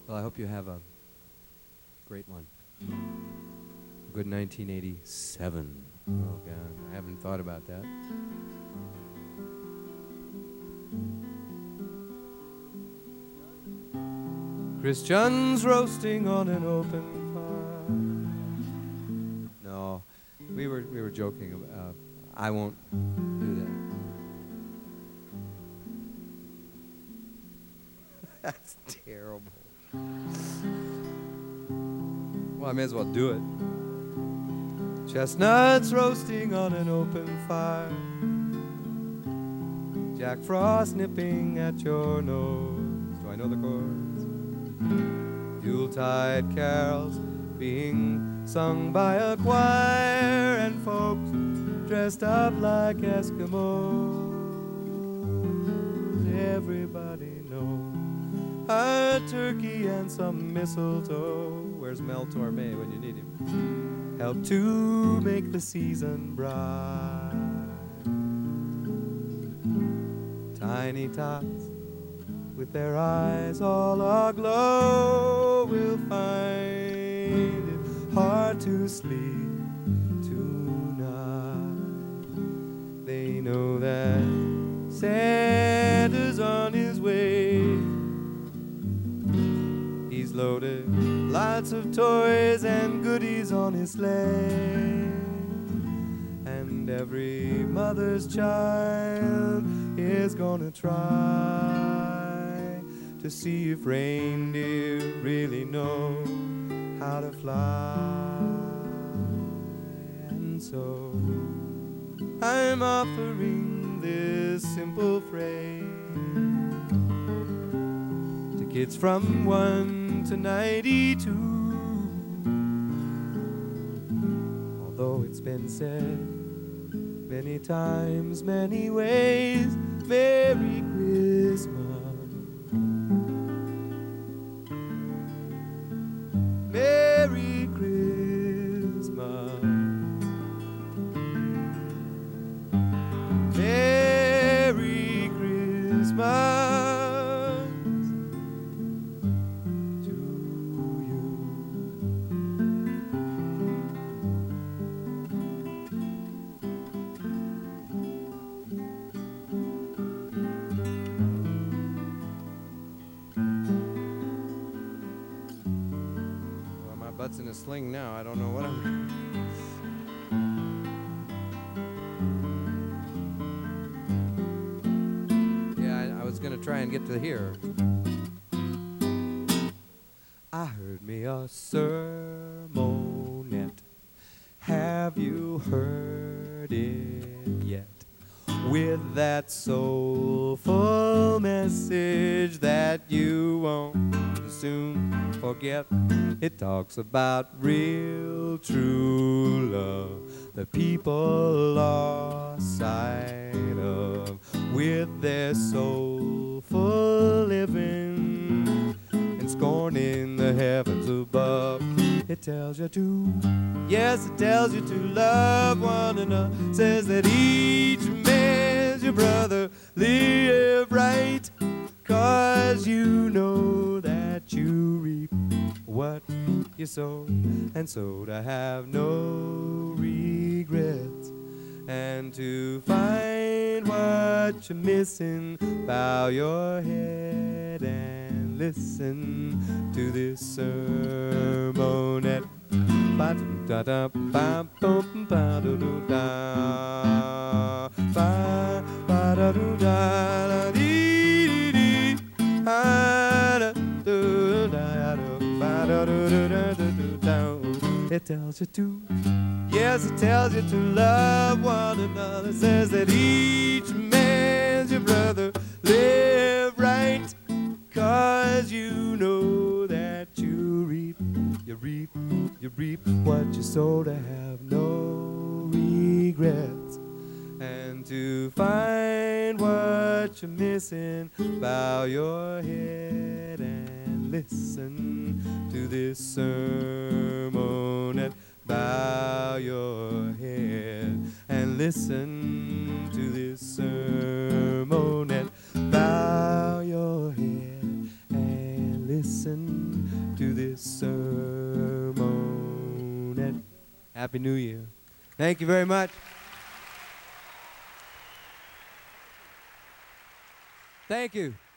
Well, I hope you have a great one. Good 1987. Oh, God. I haven't thought about that. Christians roasting on an open fire. No, we were joking about. I won't do that. That's terrible. Well, I may as well do it. Chestnuts roasting on an open fire. Jack Frost nipping at your nose. Do I know the chords? Yuletide carols being sung by a choir and folks dressed up like Eskimos. Everybody knows a turkey and some mistletoe. Where's Mel Torme when you need him? Help to make the season bright. Tiny tots with their eyes all aglow will find it hard to sleep tonight. They know that Santa's on his way. He's loaded lots of toys and goodies on his sleigh. And every mother's child is gonna try to see if reindeer really know how to fly. And so I'm offering this simple phrase to kids from 1 to 92. Although it's been said many times, many ways, Merry Christmas. Merry Christmas. Merry Christmas to you. Well, my butt's in a sling now. I don't know what I'm... I was gonna try and get to here. I heard me a sermonette. Have you heard it yet? With that soulful message that you won't soon forget. It talks about real true love that people lost sight of. With their soulful living and scorning the heavens above. It tells you to, yes, it tells you to love one another. Says that each man's your brother. Live right, 'cause you know that you reap what you sow. And so to have no regrets and to find what you're missing, bow your head and listen to this sermonette. It tells you to, yes, it tells you to love one another. It says that each man's your brother. Live right, 'cause you know that you reap what you sow. To have no regrets and to find what you're missing, bow your head and listen to this sermonette. Bow your head and listen to this sermonette. Bow your head and listen. listen to this sermon. And Happy New Year. Thank you very much. Thank you.